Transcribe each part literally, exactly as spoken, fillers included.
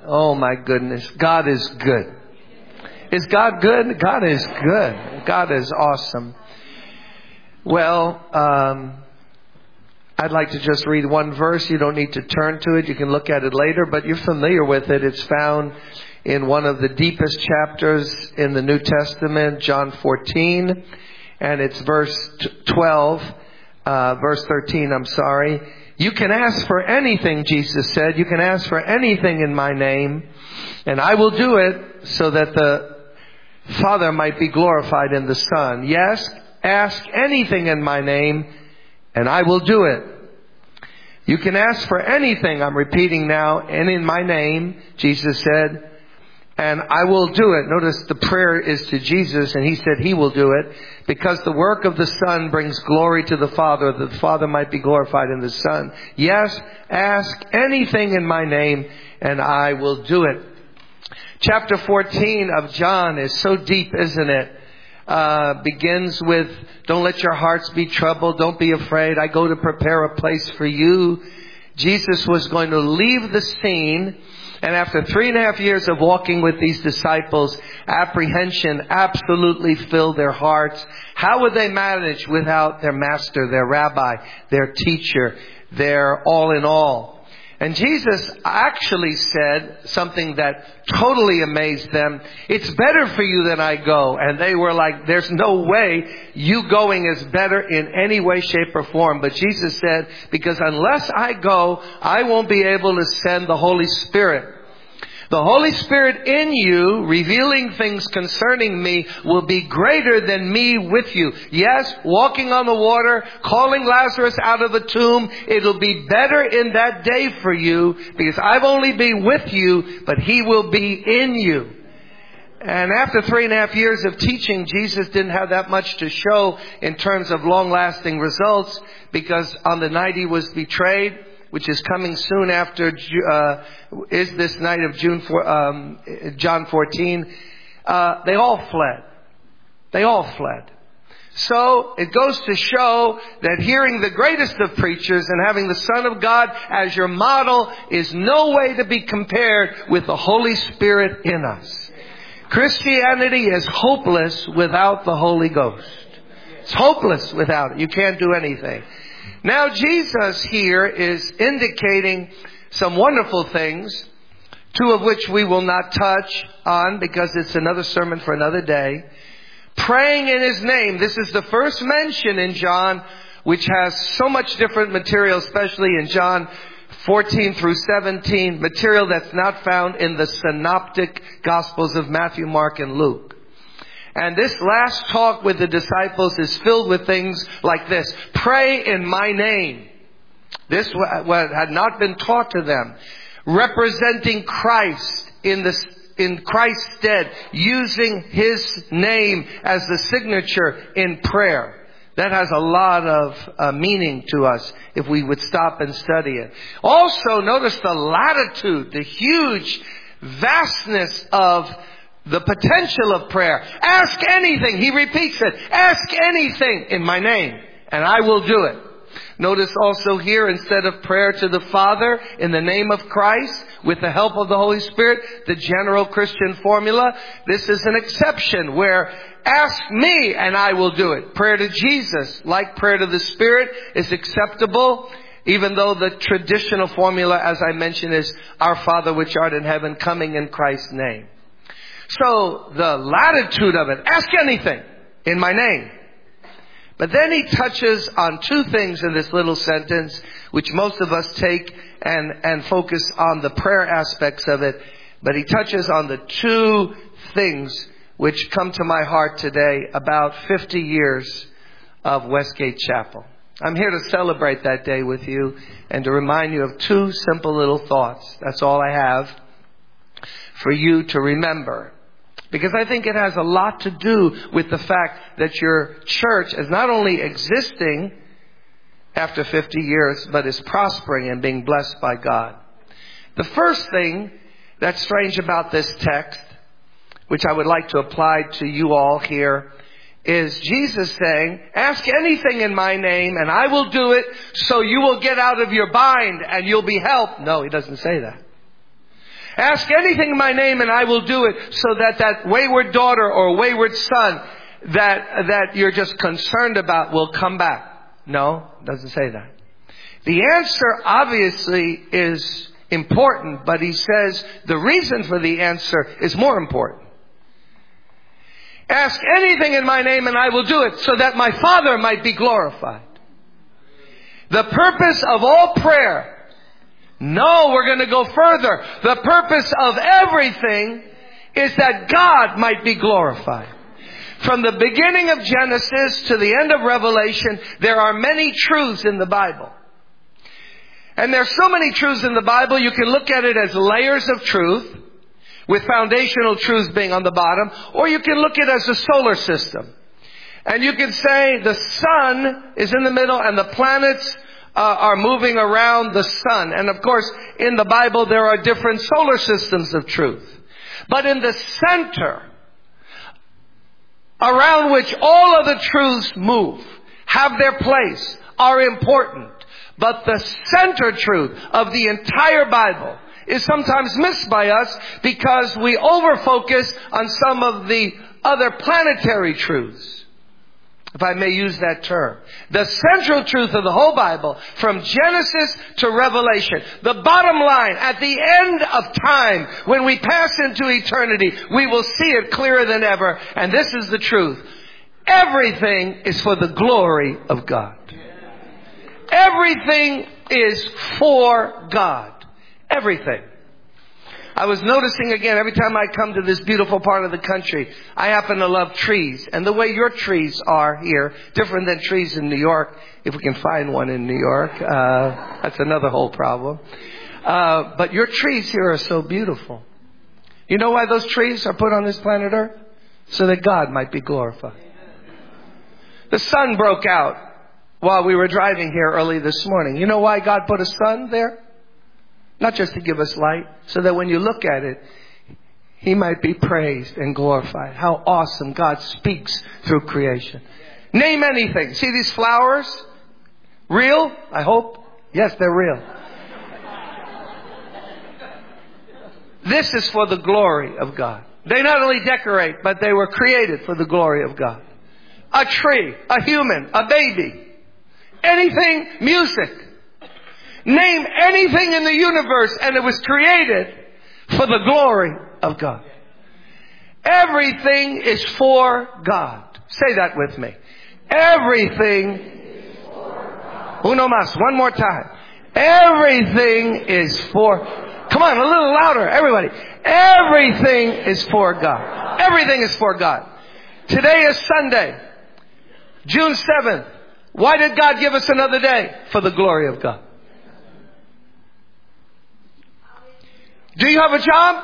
Oh my goodness. God is good. Is God good? God is good. God is awesome. Well, um, I'd like to just read one verse. You don't need to turn to it. You can look at it later, but you're familiar with it. It's found in one of the deepest chapters in the New Testament, John fourteen, and it's verse twelve, uh, verse thirteen, I'm sorry. You can ask for anything, Jesus said. You can ask for anything in my name, and I will do it so that the Father might be glorified in the Son. Yes, ask anything in my name, and I will do it. You can ask for anything, I'm repeating now, and in my name, Jesus said, and I will do it. Notice the prayer is to Jesus, and He said He will do it, because the work of the Son brings glory to the Father, that the Father might be glorified in the Son. Yes, ask anything in my name, and I will do it. Chapter fourteen of John is so deep, isn't it? Uh, begins with, don't let your hearts be troubled. Don't be afraid. I go to prepare a place for you. Jesus was going to leave the scene. And after three and a half years of walking with these disciples, apprehension absolutely filled their hearts. How would they manage without their master, their rabbi, their teacher, their all in all? And Jesus actually said something that totally amazed them. It's better for you that I go. And they were like, there's no way you going is better in any way, shape, or form. But Jesus said, because unless I go, I won't be able to send the Holy Spirit. The Holy Spirit in you, revealing things concerning me, will be greater than me with you. Yes, walking on the water, calling Lazarus out of the tomb. It'll be better in that day for you, because I've only been with you, but He will be in you. And after three and a half years of teaching, Jesus didn't have that much to show in terms of long-lasting results, because on the night He was betrayed, which is coming soon after, uh, is this night of June for, um, John fourteen, uh, they all fled. They all fled. So it goes to show that hearing the greatest of preachers and having the Son of God as your model is no way to be compared with the Holy Spirit in us. Christianity is hopeless without the Holy Ghost. It's hopeless without it. You can't do anything. Now Jesus here is indicating some wonderful things, two of which we will not touch on because it's another sermon for another day. Praying in His name. This is the first mention in John, which has so much different material, especially in John fourteen through seventeen, material that's not found in the synoptic Gospels of Matthew, Mark, and Luke. And this last talk with the disciples is filled with things like this. Pray in my name. This had not been taught to them. Representing Christ in the, in Christ's stead. Using His name as the signature in prayer. That has a lot of uh, meaning to us if we would stop and study it. Also, notice the latitude, the huge vastness of the potential of prayer. Ask anything. He repeats it. Ask anything in my name, and I will do it. Notice also here, instead of prayer to the Father in the name of Christ, with the help of the Holy Spirit, the general Christian formula, this is an exception where ask me and I will do it. Prayer to Jesus, like prayer to the Spirit, is acceptable, even though the traditional formula, as I mentioned, is Our Father which art in heaven, coming in Christ's name. So the latitude of it, ask anything in my name. But then he touches on two things in this little sentence, which most of us take and, and focus on the prayer aspects of it. But he touches on the two things which come to my heart today about fifty years of Westgate Chapel. I'm here to celebrate that day with you and to remind you of two simple little thoughts. That's all I have for you to remember. Because I think it has a lot to do with the fact that your church is not only existing after fifty years, but is prospering and being blessed by God. The first thing that's strange about this text, which I would like to apply to you all here, is Jesus saying, ask anything in my name and I will do it so you will get out of your bind and you'll be helped. No, He doesn't say that. Ask anything in my name and I will do it, so that that wayward daughter or wayward son that, that you're just concerned about will come back. No, it doesn't say that. The answer obviously is important, but he says the reason for the answer is more important. Ask anything in my name and I will do it, so that my Father might be glorified. The purpose of all prayer. No, we're going to go further. The purpose of everything is that God might be glorified. From the beginning of Genesis to the end of Revelation, there are many truths in the Bible. And there's so many truths in the Bible, you can look at it as layers of truth, with foundational truths being on the bottom, or you can look at it as a solar system. And you can say the sun is in the middle and the planets uh, are moving around the sun. And of course, in the Bible there are different solar systems of truth. But in the center, around which all of the truths move, have their place, are important. But the center truth of the entire Bible is sometimes missed by us because we overfocus on some of the other planetary truths, if I may use that term. The central truth of the whole Bible, from Genesis to Revelation, the bottom line, at the end of time, when we pass into eternity, we will see it clearer than ever. And this is the truth. Everything is for the glory of God. Everything is for God. Everything. I was noticing again, every time I come to this beautiful part of the country, I happen to love trees. And the way your trees are here, different than trees in New York, if we can find one in New York. Uh, that's another whole problem. Uh, but your trees here are so beautiful. You know why those trees are put on this planet Earth? So that God might be glorified. The sun broke out while we were driving here early this morning. You know why God put a sun there? Not just to give us light, so that when you look at it, He might be praised and glorified. How awesome God speaks through creation. Name anything. See these flowers? Real? I hope. Yes, they're real. This is for the glory of God. They not only decorate, but they were created for the glory of God. A tree, a human, a baby. Anything, music. Name anything in the universe and it was created for the glory of God. Everything is for God. Say that with me. Everything is for God. Uno más. One more time. Everything is for... Come on, a little louder, everybody. Everything is for God. Everything is for God. Today is Sunday, June seventh. Why did God give us another day? For the glory of God. Do you have a job?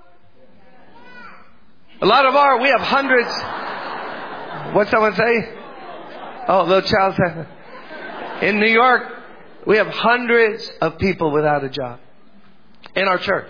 A lot of our, we have hundreds. What's someone say? Oh, little child said. In New York, we have hundreds of people without a job. In our church.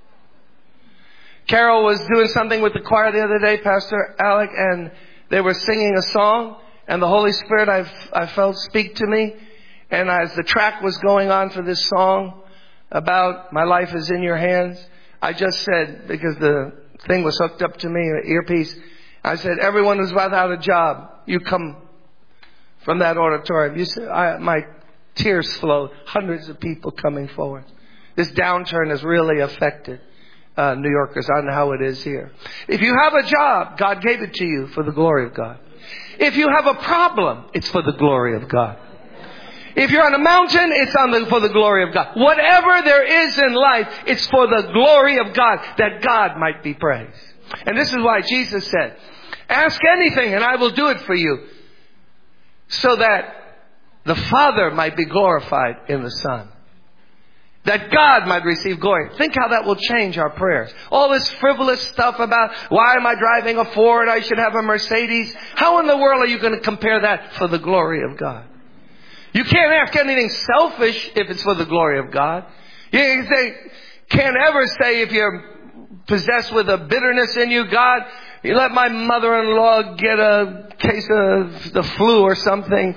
Carol was doing something with the choir the other day, Pastor Alec, and they were singing a song. And the Holy Spirit, I, I felt, speak to me. And as the track was going on for this song about my life is in your hands, I just said, because the thing was hooked up to me, an earpiece, I said, everyone who's without a job, you come from that auditorium. You said, I, my tears flowed. Hundreds of people coming forward. This downturn has really affected uh, New Yorkers. I don't know how it is here. If you have a job, God gave it to you for the glory of God. If you have a problem, it's for the glory of God. If you're on a mountain, it's on the, for the glory of God. Whatever there is in life, it's for the glory of God, that God might be praised. And this is why Jesus said, ask anything and I will do it for you, so that the Father might be glorified in the Son. That God might receive glory. Think how that will change our prayers. All this frivolous stuff about why am I driving a Ford? I should have a Mercedes. How in the world are you going to compare that for the glory of God? You can't ask anything selfish if it's for the glory of God. You say, can't ever say if you're possessed with a bitterness in you, God, you let my mother-in-law get a case of the flu or something.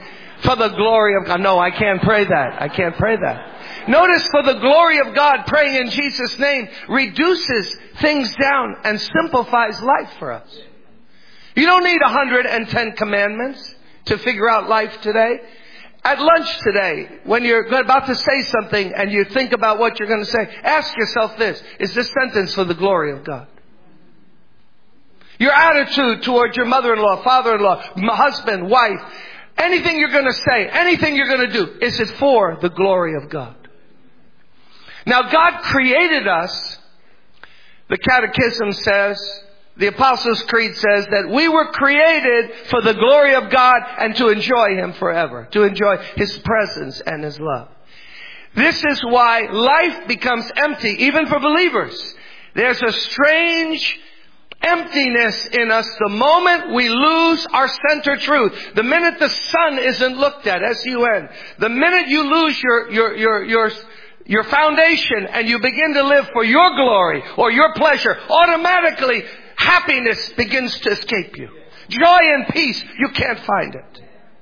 For the glory of God. No, I can't pray that. I can't pray that. Notice, for the glory of God, praying in Jesus' name reduces things down and simplifies life for us. You don't need one hundred ten commandments to figure out life today. At lunch today, when you're about to say something and you think about what you're going to say, ask yourself this: is this sentence for the glory of God? Your attitude towards your mother-in-law, father-in-law, husband, wife, anything you're going to say, anything you're going to do, is it for the glory of God? Now, God created us. The Catechism says, the Apostles' Creed says that we were created for the glory of God and to enjoy Him forever, to enjoy His presence and His love. This is why life becomes empty, even for believers. There's a strange emptiness in us the moment we lose our center truth. The minute the sun isn't looked at, S U N. The minute you lose your, your, your, your, your foundation and you begin to live for your glory or your pleasure, automatically happiness begins to escape you. Joy and peace, you can't find it.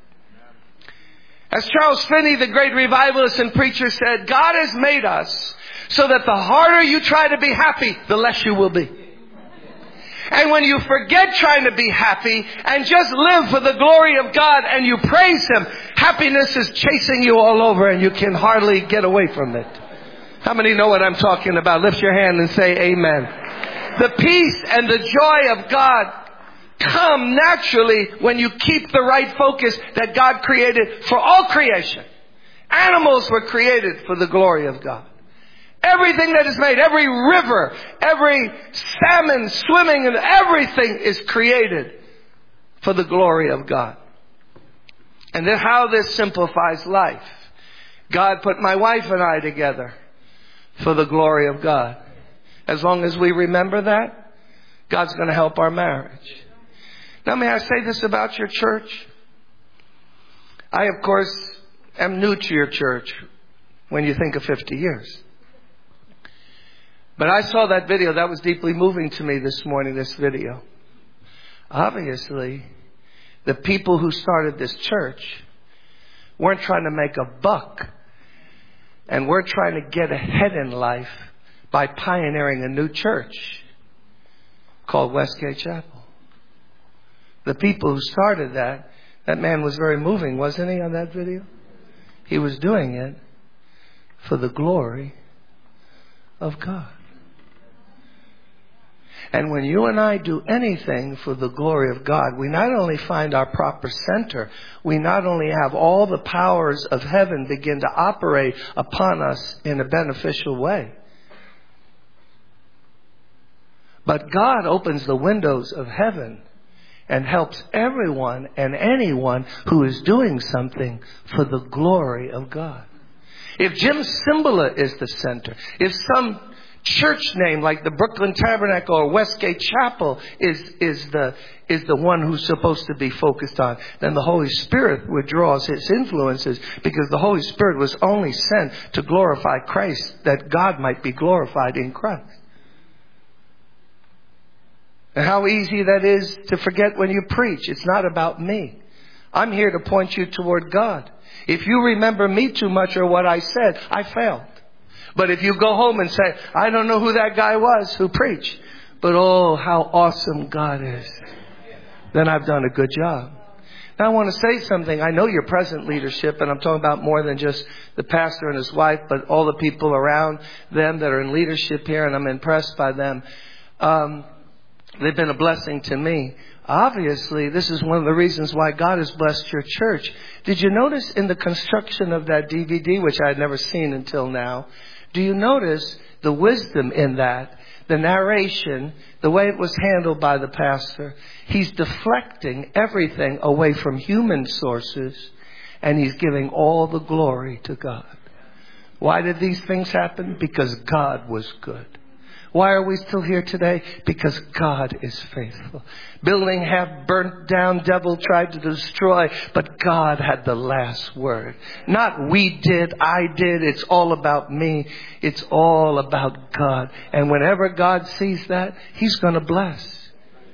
As Charles Finney, the great revivalist and preacher, said, God has made us so that the harder you try to be happy, the less you will be. And when you forget trying to be happy and just live for the glory of God and you praise Him, happiness is chasing you all over and you can hardly get away from it. How many know what I'm talking about? Lift your hand and say amen. The peace and the joy of God come naturally when you keep the right focus that God created for all creation. Animals were created for the glory of God. Everything that is made, every river, every salmon swimming, and everything is created for the glory of God. And then how this simplifies life. God put my wife and I together for the glory of God. As long as we remember that, God's going to help our marriage. Now, may I say this about your church? I, of course, am new to your church when you think of fifty years. But I saw that video. That was deeply moving to me this morning, this video. Obviously, the people who started this church weren't trying to make a buck and weren't trying to get ahead in life by pioneering a new church called Westgate Chapel. The people who started that, that man was very moving, wasn't he, on that video? He was doing it for the glory of God. And when you and I do anything for the glory of God, we not only find our proper center, we not only have all the powers of heaven begin to operate upon us in a beneficial way, but God opens the windows of heaven and helps everyone and anyone who is doing something for the glory of God. If Jim Cymbala is the center, if some church name like the Brooklyn Tabernacle or Westgate Chapel is, is the, is the one who's supposed to be focused on, then the Holy Spirit withdraws His influences, because the Holy Spirit was only sent to glorify Christ, that God might be glorified in Christ. And how easy that is to forget when you preach. It's not about me. I'm here to point you toward God. If you remember me too much or what I said, I failed. But if you go home and say, I don't know who that guy was who preached, but oh, how awesome God is, then I've done a good job. Now I want to say something. I know your present leadership, and I'm talking about more than just the pastor and his wife, but all the people around them that are in leadership here, and I'm impressed by them. Um, they've been a blessing to me. Obviously, this is one of the reasons why God has blessed your church. Did you notice in the construction of that D V D, which I had never seen until now, do you notice the wisdom in that? The narration, the way it was handled by the pastor. He's deflecting everything away from human sources, and he's giving all the glory to God. Why did these things happen? Because God was good. Why are we still here today? Because God is faithful. Building half burnt down, devil tried to destroy, but God had the last word. Not we did, I did, it's all about me. It's all about God. And whenever God sees that, He's going to bless.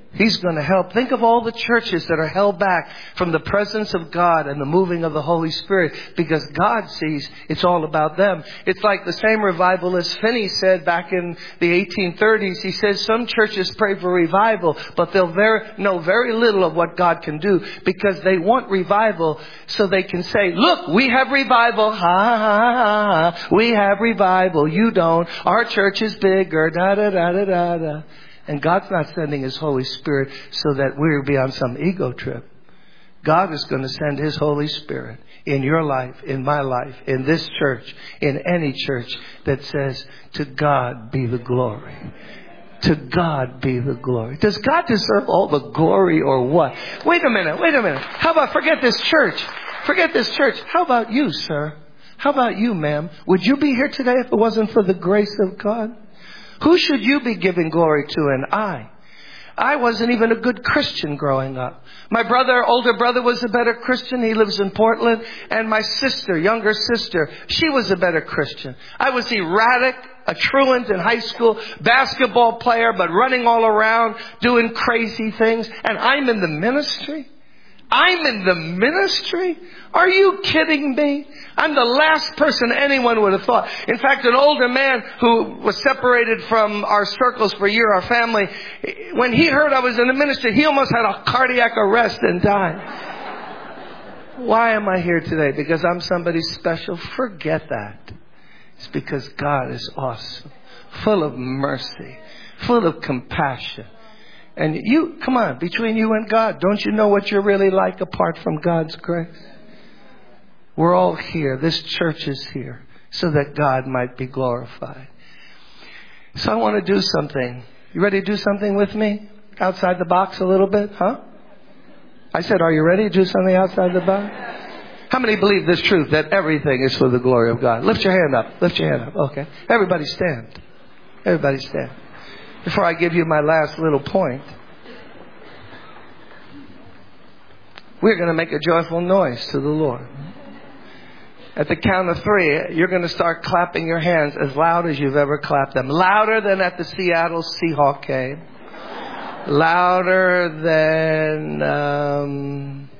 He's going to help. Think of all the churches that are held back from the presence of God and the moving of the Holy Spirit, because God sees it's all about them. It's like the same revivalist Finney said back in the eighteen thirties. He says some churches pray for revival, but they'll very, know very little of what God can do, because they want revival so they can say, look, we have revival. Ha, ha, ha, ha. We have revival. You don't. Our church is bigger. Da, da, da, da, da, da. And God's not sending His Holy Spirit so that we'll be on some ego trip. God is going to send His Holy Spirit in your life, in my life, in this church, in any church that says, to God be the glory. To God be the glory. Does God deserve all the glory or what? Wait a minute, wait a minute. How about, forget this church. Forget this church. How about you, sir? How about you, ma'am? Would you be here today if it wasn't for the grace of God? Who should you be giving glory to? And I. I wasn't even a good Christian growing up. My brother, older brother, was a better Christian. He lives in Portland. And my sister, younger sister, she was a better Christian. I was erratic, a truant in high school, basketball player, but running all around, doing crazy things. And I'm in the ministry? I'm in the ministry? Are you kidding me? I'm the last person anyone would have thought. In fact, an older man who was separated from our circles for a year, our family, when he heard I was in the ministry, he almost had a cardiac arrest and died. Why am I here today? Because I'm somebody special? Forget that. It's because God is awesome, full of mercy, full of compassion. And you, come on, between you and God, don't you know what you're really like apart from God's grace? We're all here. This church is here so that God might be glorified. So I want to do something. You ready to do something with me? Outside the box a little bit, huh? I said, are you ready to do something outside the box? How many believe this truth, that everything is for the glory of God? Lift your hand up. Lift your hand up. Okay. Everybody stand. Everybody stand. Before I give you my last little point, we're going to make a joyful noise to the Lord. At the count of three, you're going to start clapping your hands as loud as you've ever clapped them. Louder than at the Seattle Seahawk game. Louder than um,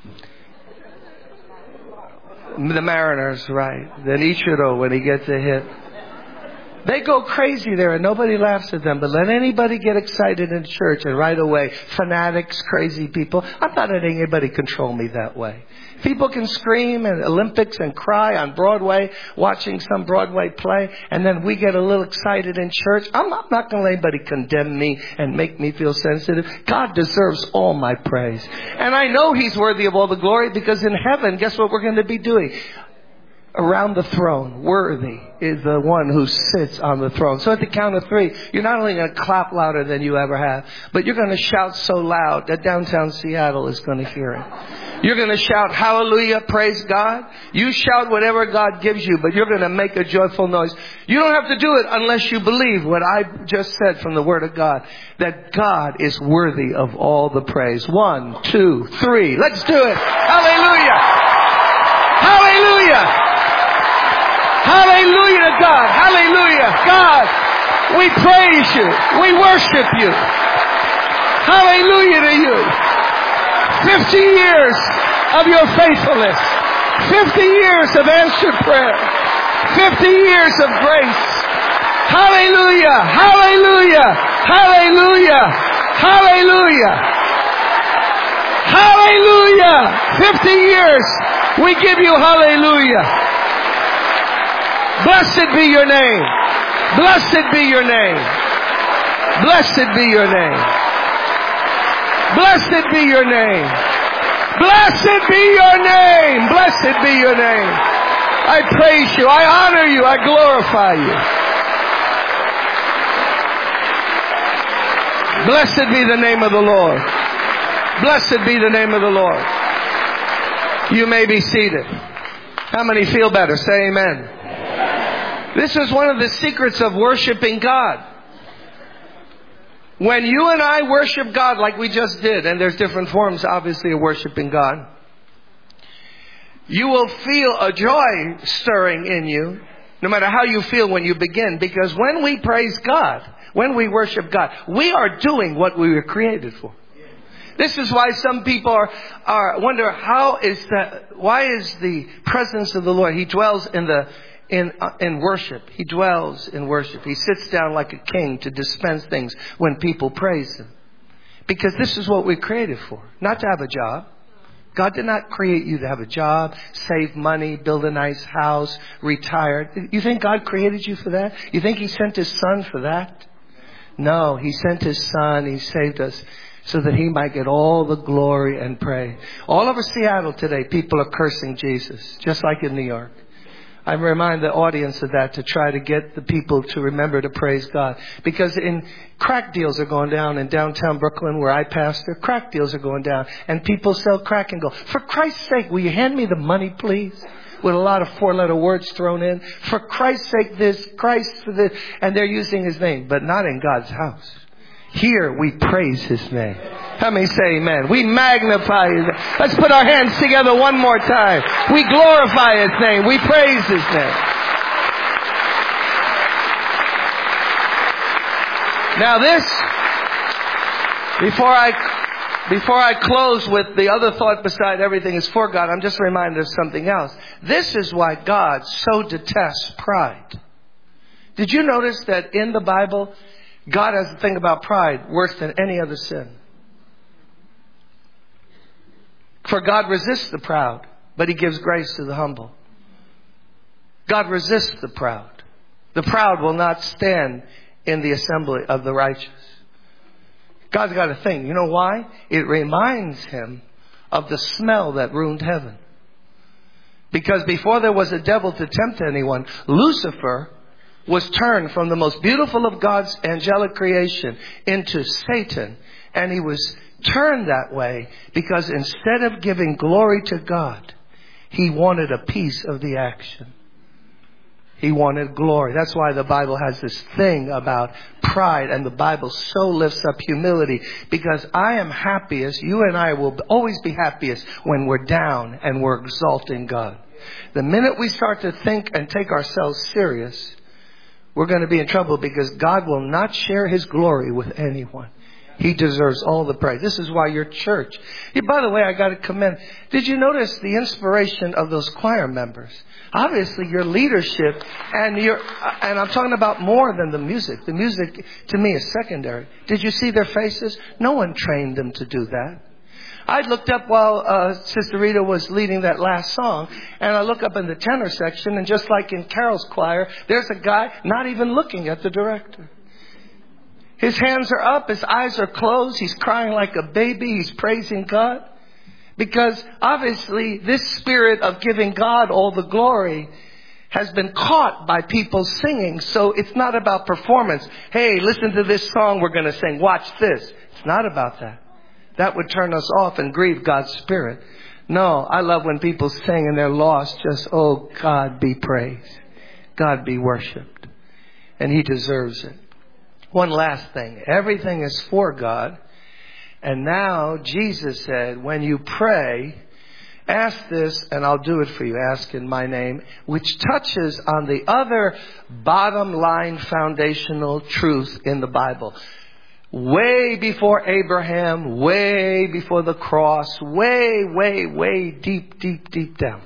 the Mariners, right. Than Ichiro when he gets a hit. They go crazy there and nobody laughs at them. But let anybody get excited in church and right away, fanatics, crazy people. I'm not letting anybody control me that way. People can scream at Olympics and cry on Broadway, watching some Broadway play, and then we get a little excited in church. I'm not, not going to let anybody condemn me and make me feel sensitive. God deserves all my praise. And I know He's worthy of all the glory, because in heaven, guess what we're going to be doing? Around the throne, worthy is the one who sits on the throne. So at the count of three, you're not only going to clap louder than you ever have, but you're going to shout so loud that downtown Seattle is going to hear it. You're going to shout, hallelujah, praise God. You shout whatever God gives you, but you're going to make a joyful noise. You don't have to do it unless you believe what I just said from the Word of God, that God is worthy of all the praise. One, two, three. Let's do it. Hallelujah. Hallelujah. Hallelujah to God. Hallelujah. God, we praise you. We worship you. Hallelujah to you. Fifty years of your faithfulness. Fifty years of answered prayer. Fifty years of grace. Hallelujah. Hallelujah. Hallelujah. Hallelujah. Hallelujah. Fifty years. We give you hallelujah. Blessed be your name. Blessed be your name. Blessed be your name. Blessed be your name. Blessed be your name. Blessed be your name. I praise you. I honor you. I glorify you. Blessed be the name of the Lord. Blessed be the name of the Lord. You may be seated. How many feel better? Say amen. This is one of the secrets of worshiping God. When you and I worship God like we just did, and there's different forms obviously of worshiping God, you will feel a joy stirring in you, no matter how you feel when you begin. Because when we praise God, when we worship God, we are doing what we were created for. This is why some people are, are wonder how is that, why is the presence of the Lord, He dwells in the, in, uh, in worship. He dwells in worship. He sits down like a king to dispense things when people praise Him. Because this is what we're created for. Not to have a job. God did not create you to have a job, save money, build a nice house, retire. You think God created you for that? You think He sent His Son for that? No, He sent His Son. He saved us so that He might get all the glory and praise. All over Seattle today, people are cursing Jesus, just like in New York. I remind the audience of that to try to get the people to remember to praise God. Because in crack deals are going down in downtown Brooklyn where I pastor. Crack deals are going down. And people sell crack and go, for Christ's sake, will you hand me the money, please? With a lot of four-letter words thrown in. For Christ's sake, this, Christ for this. And they're using His name, but not in God's house. Here we praise His name. How many say amen? We magnify His name. Let's put our hands together one more time. We glorify His name. We praise His name. Now this, before I, before I close with the other thought beside everything is for God, I'm just reminded of something else. This is why God so detests pride. Did you notice that in the Bible, God has a thing about pride worse than any other sin? For God resists the proud, but He gives grace to the humble. God resists the proud. The proud will not stand in the assembly of the righteous. God's got a thing. You know why? It reminds Him of the smell that ruined heaven. Because before there was a devil to tempt anyone, Lucifer was turned from the most beautiful of God's angelic creation into Satan. And he was turned that way because instead of giving glory to God, he wanted a piece of the action. He wanted glory. That's why the Bible has this thing about pride, and the Bible so lifts up humility, because I am happiest, you and I will always be happiest when we're down and we're exalting God. The minute we start to think and take ourselves serious, we're going to be in trouble, because God will not share His glory with anyone. He deserves all the praise. This is why your church. Yeah, by the way, I got to commend. Did you notice the inspiration of those choir members? Obviously, your leadership and your, and I'm talking about more than the music. The music to me is secondary. Did you see their faces? No one trained them to do that. I looked up while uh, Sister Rita was leading that last song, and I look up in the tenor section, and just like in Carol's choir, there's a guy not even looking at the director. His hands are up, his eyes are closed, he's crying like a baby, he's praising God. Because obviously this spirit of giving God all the glory has been caught by people singing, so it's not about performance. Hey, listen to this song we're going to sing, watch this. It's not about that. That would turn us off and grieve God's Spirit. No, I love when people sing and they're lost. Just, oh, God be praised. God be worshipped. And He deserves it. One last thing. Everything is for God. And now Jesus said, when you pray, ask this and I'll do it for you. Ask in my name, which touches on the other bottom line foundational truth in the Bible. Way before Abraham, way before the cross, way, way, way deep, deep, deep down.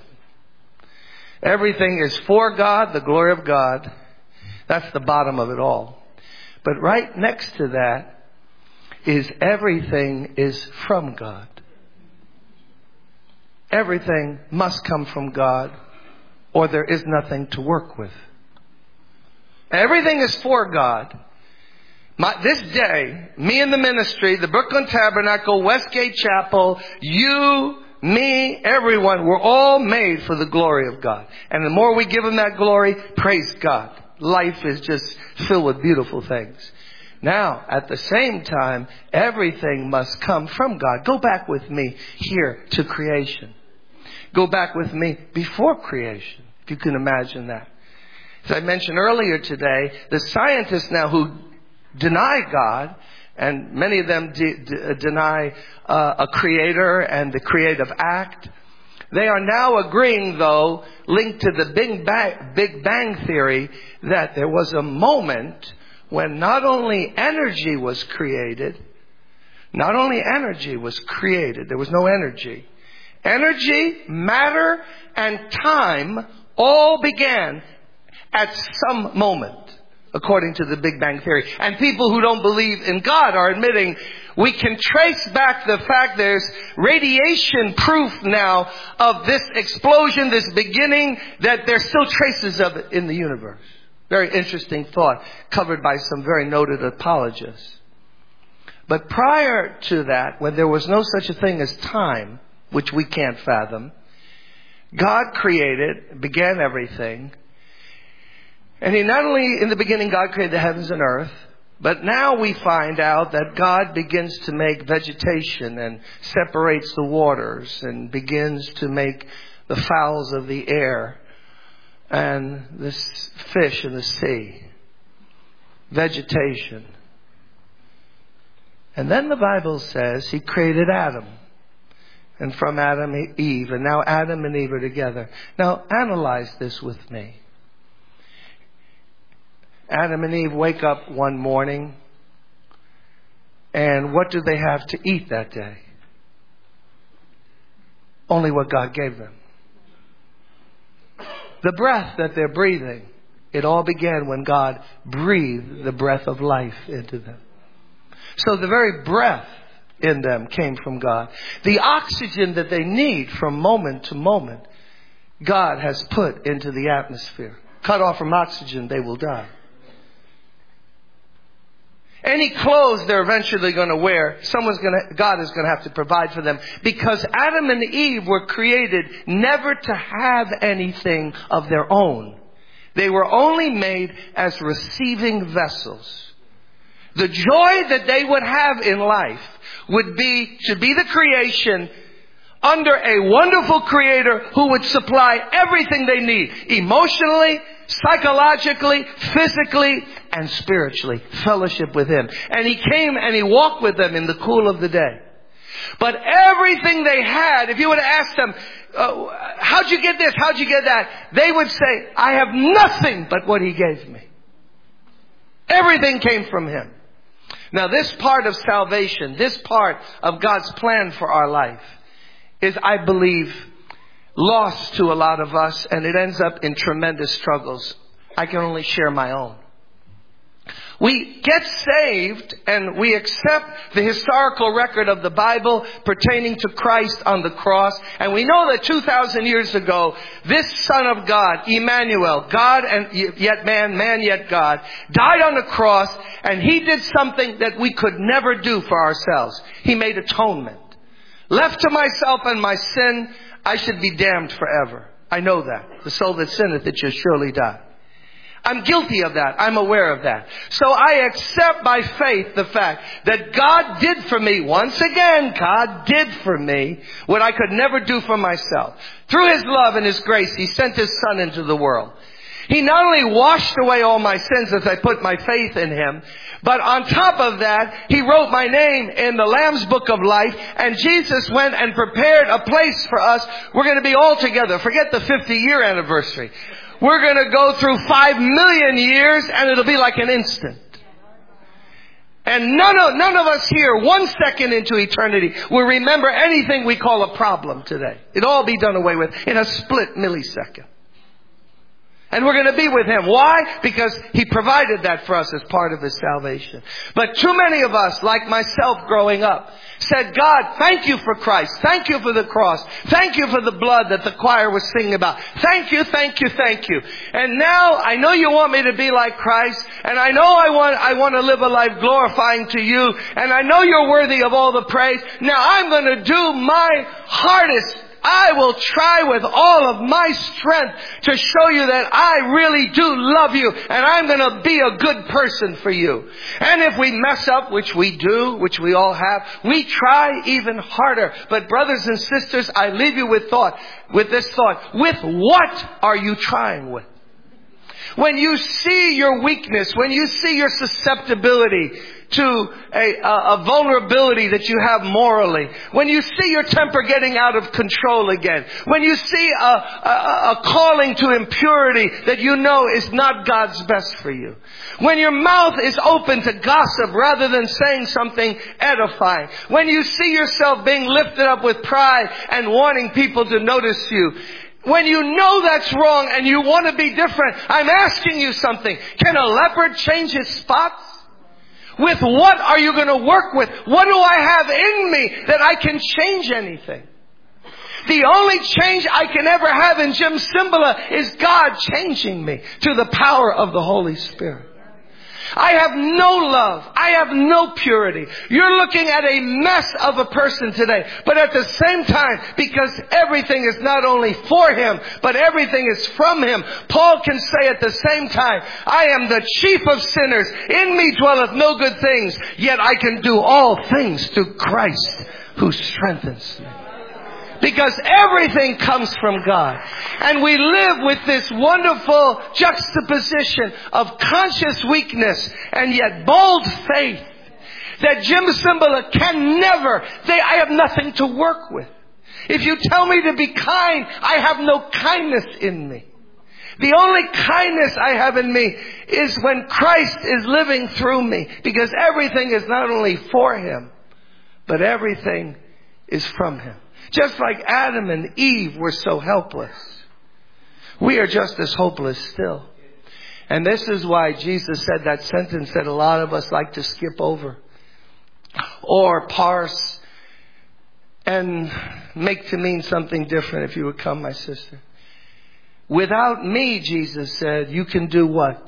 Everything is for God, the glory of God. That's the bottom of it all. But right next to that is everything is from God. Everything must come from God, or there is nothing to work with. Everything is for God. My, this day, me and the ministry, the Brooklyn Tabernacle, Westgate Chapel, you, me, everyone, we're all made for the glory of God. And the more we give Him that glory, praise God. Life is just filled with beautiful things. Now, at the same time, everything must come from God. Go back with me here to creation. Go back with me before creation, if you can imagine that. As I mentioned earlier today, the scientists now who deny God, and many of them de- de- deny uh, a creator and the creative act. They are now agreeing, though, linked to the Big Bang, Big Bang Theory, that there was a moment when not only energy was created, not only energy was created, there was no energy. Energy, matter, and time all began at some moment, according to the Big Bang Theory. And people who don't believe in God are admitting we can trace back the fact there's radiation proof now of this explosion, this beginning, that there's still traces of it in the universe. Very interesting thought, covered by some very noted apologists. But prior to that, when there was no such a thing as time, which we can't fathom, God created, began everything. And he not only, in the beginning, God created the heavens and earth, but now we find out that God begins to make vegetation and separates the waters and begins to make the fowls of the air and the fish in the sea. Vegetation. And then the Bible says he created Adam. And from Adam, Eve. And now Adam and Eve are together. Now analyze this with me. Adam and Eve wake up one morning, and what do they have to eat that day? Only what God gave them. The breath that they're breathing, it all began when God breathed the breath of life into them. So the very breath in them came from God. The oxygen that they need from moment to moment, God has put into the atmosphere. Cut off from oxygen, they will die. Any clothes they're eventually going to wear, someone's going to, God is going to have to provide for them. Because Adam and Eve were created never to have anything of their own. They were only made as receiving vessels. The joy that they would have in life would be to be the creation under a wonderful creator who would supply everything they need, emotionally, psychologically, physically, and spiritually. Fellowship with him. And he came and he walked with them in the cool of the day. But everything they had, if you would have asked them, uh, how'd you get this? How'd you get that? They would say, I have nothing but what he gave me. Everything came from him. Now this part of salvation, this part of God's plan for our life is, I believe, lost to a lot of us, and it ends up in tremendous struggles. I can only share my own. We get saved and we accept the historical record of the Bible pertaining to Christ on the cross. And we know that two thousand years ago, this Son of God, Emmanuel, God and yet man, man yet God, died on the cross, and he did something that we could never do for ourselves. He made atonement. Left to myself and my sin, I should be damned forever. I know that. The soul that sinneth, it shall surely die. I'm guilty of that. I'm aware of that. So I accept by faith the fact that God did for me, once again, God did for me what I could never do for myself. Through his love and his grace, he sent his Son into the world. He not only washed away all my sins as I put my faith in him, but on top of that, he wrote my name in the Lamb's Book of Life, and Jesus went and prepared a place for us. We're going to be all together. Forget the fifty year anniversary. We're going to go through five million years, and it'll be like an instant. And none of, none of us here, one second into eternity, will remember anything we call a problem today. It'll all be done away with in a split millisecond. And we're going to be with him. Why? Because he provided that for us as part of his salvation. But too many of us, like myself growing up, said, God, thank you for Christ. Thank you for the cross. Thank you for the blood that the choir was singing about. Thank you, thank you, thank you. And now I know you want me to be like Christ. And I know I want, I want to live a life glorifying to you. And I know you're worthy of all the praise. Now I'm going to do my hardest. I will try with all of my strength to show you that I really do love you, and I'm going to be a good person for you. And if we mess up, which we do, which we all have, we try even harder. But brothers and sisters, I leave you with thought, with this thought. With what are you trying with? When you see your weakness, when you see your susceptibility, to a, a, a vulnerability that you have morally, when you see your temper getting out of control again, when you see a, a, a calling to impurity that you know is not God's best for you, when your mouth is open to gossip rather than saying something edifying, when you see yourself being lifted up with pride and wanting people to notice you, when you know that's wrong and you want to be different, I'm asking you something. Can a leopard change his spots? With what are you going to work with? What do I have in me that I can change anything? The only change I can ever have in Jim Cymbala is God changing me to the power of the Holy Spirit. I have no love. I have no purity. You're looking at a mess of a person today. But at the same time, because everything is not only for Him, but everything is from Him, Paul can say at the same time, I am the chief of sinners. In me dwelleth no good things. Yet I can do all things through Christ who strengthens me. Because everything comes from God. And we live with this wonderful juxtaposition of conscious weakness and yet bold faith that Jim Cymbala can never, they, I have nothing to work with. If you tell me to be kind, I have no kindness in me. The only kindness I have in me is when Christ is living through me. Because everything is not only for Him, but everything is from Him. Just like Adam and Eve were so helpless, we are just as hopeless still. And this is why Jesus said that sentence that a lot of us like to skip over or parse and make to mean something different. If you would come, my sister. Without me, Jesus said, you can do what?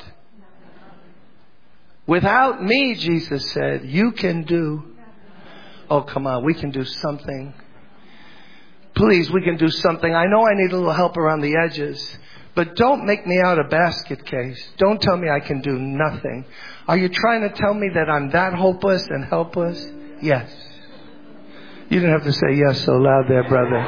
Without me, Jesus said, you can do. Oh, come on. We can do something. Please, we can do something. I know I need a little help around the edges, but don't make me out a basket case. Don't tell me I can do nothing. Are you trying to tell me that I'm that hopeless and helpless? Yes. You didn't have to say yes so loud there, brother.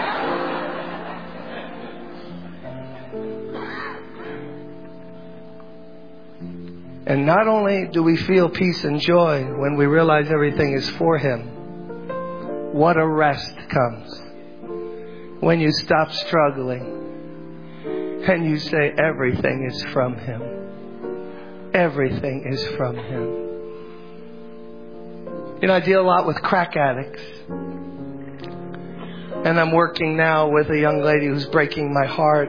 And not only do we feel peace and joy when we realize everything is for Him, what a rest comes when you stop struggling and you say everything is from Him. Everything is from Him. You know, I deal a lot with crack addicts. And I'm working now with a young lady who's breaking my heart.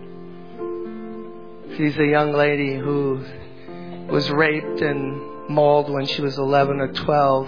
She's a young lady who was raped and mauled when she was eleven or twelve.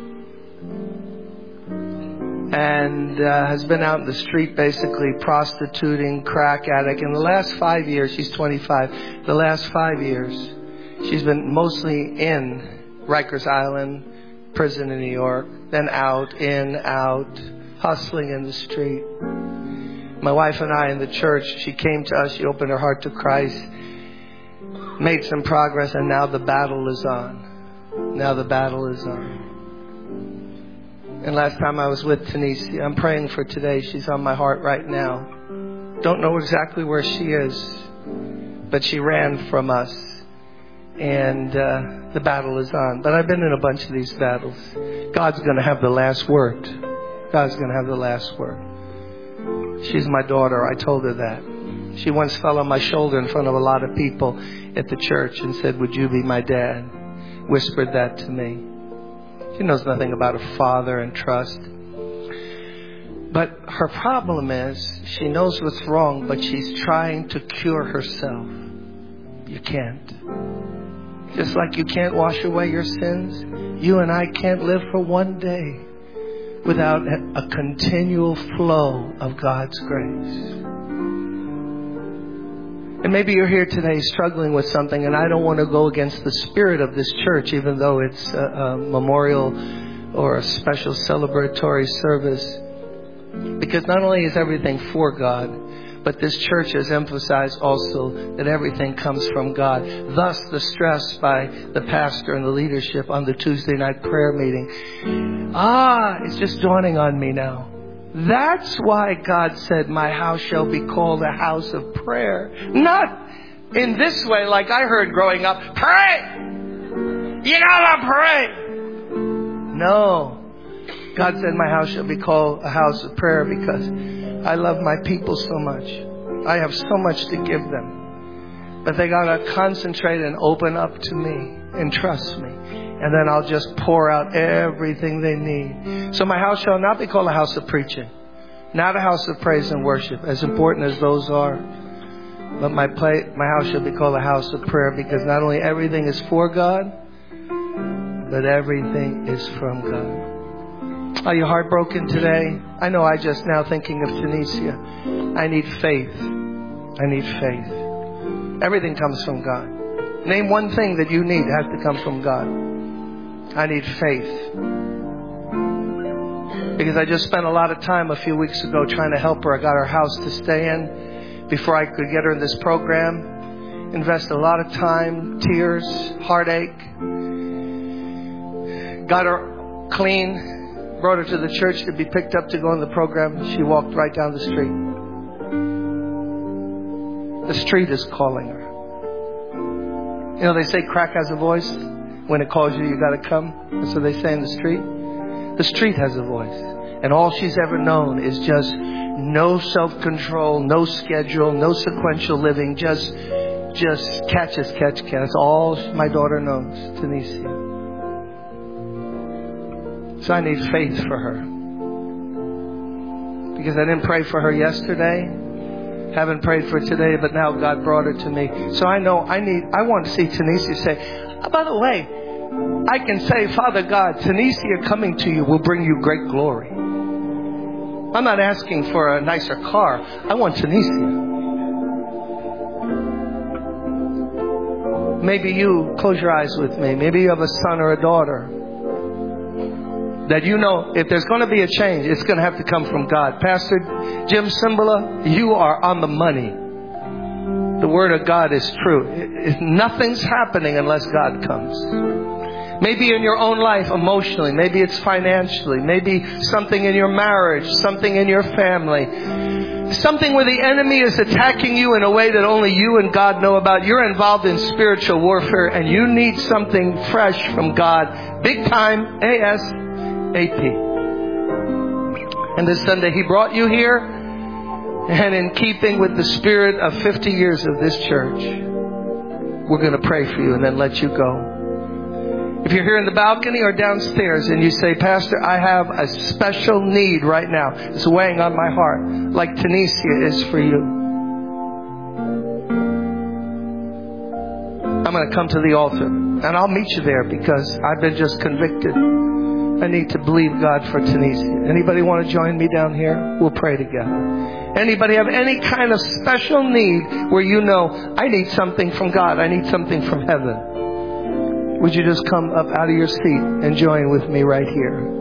And uh, has been out in the street basically prostituting, crack addict. In the last five years, she's twenty-five. The last five years, she's been mostly in Rikers Island prison in New York. Then out, in, out, hustling in the street. My wife and I in the church, she came to us, she opened her heart to Christ, made some progress, and now the battle is on. Now the battle is on. And last time I was with Tanisha, I'm praying for today. She's on my heart right now. Don't know exactly where she is, but she ran from us. And uh, the battle is on. But I've been in a bunch of these battles. God's going to have the last word. God's going to have the last word. She's my daughter. I told her that. She once fell on my shoulder in front of a lot of people at the church and said, would you be my dad? Whispered that to me. She knows nothing about a father and trust. But her problem is she knows what's wrong, but she's trying to cure herself. You can't. Just like you can't wash away your sins, you and I can't live for one day without a continual flow of God's grace. And maybe you're here today struggling with something, and I don't want to go against the spirit of this church, even though it's a, a memorial or a special celebratory service. Because not only is everything for God, but this church has emphasized also that everything comes from God. Thus, the stress by the pastor and the leadership on the Tuesday night prayer meeting. Ah, it's just dawning on me now. That's why God said, my house shall be called a house of prayer. Not in this way like I heard growing up. Pray! You gotta pray. No. God said my house shall be called a house of prayer because I love my people so much. I have so much to give them. But they gotta concentrate and open up to me and trust me. And then I'll just pour out everything they need. So my house shall not be called a house of preaching. Not a house of praise and worship, as important as those are. But my play, my house shall be called a house of prayer because not only everything is for God, but everything is from God. Are you heartbroken today? I know I just now thinking of Tunisia. I need faith. I need faith. Everything comes from God. Name one thing that you need has to come from God. I need faith. Because I just spent a lot of time a few weeks ago trying to help her. I got her house to stay in before I could get her in this program. Invested a lot of time, tears, heartache. Got her clean. Brought her to the church to be picked up to go in the program. She walked right down the street. The street is calling her. You know, they say crack has a voice. When it calls you, you got to come. That's what they say in the street. The street has a voice. And all she's ever known is just no self-control, no schedule, no sequential living. Just, just catch as catch can. That's all my daughter knows, Tunisia. So I need faith for her. Because I didn't pray for her yesterday. Haven't prayed for today, but now God brought her to me. So I know I need, I want to see Tunisia say, oh, by the way, I can say, Father God, Tunisia coming to you will bring you great glory. I'm not asking for a nicer car. I want Tunisia. Maybe you, close your eyes with me. Maybe you have a son or a daughter that you know if there's going to be a change, it's going to have to come from God. Pastor Jim Cymbala, you are on the money. The Word of God is true. It, it, nothing's happening unless God comes. Maybe in your own life emotionally. Maybe it's financially. Maybe something in your marriage. Something in your family. Something where the enemy is attacking you in a way that only you and God know about. You're involved in spiritual warfare and you need something fresh from God. Big time. A S A P. And this Sunday He brought you here, and in keeping with the spirit of fifty years of this church, we're going to pray for you and then let you go. If you're here in the balcony or downstairs and you say, Pastor, I have a special need right now. It's weighing on my heart like Tunisia is for you. I'm going to come to the altar and I'll meet you there because I've been just convicted. I need to believe God for Tunisia. Anybody want to join me down here? We'll pray together. Anybody have any kind of special need where you know, I need something from God. I need something from heaven. Would you just come up out of your seat and join with me right here?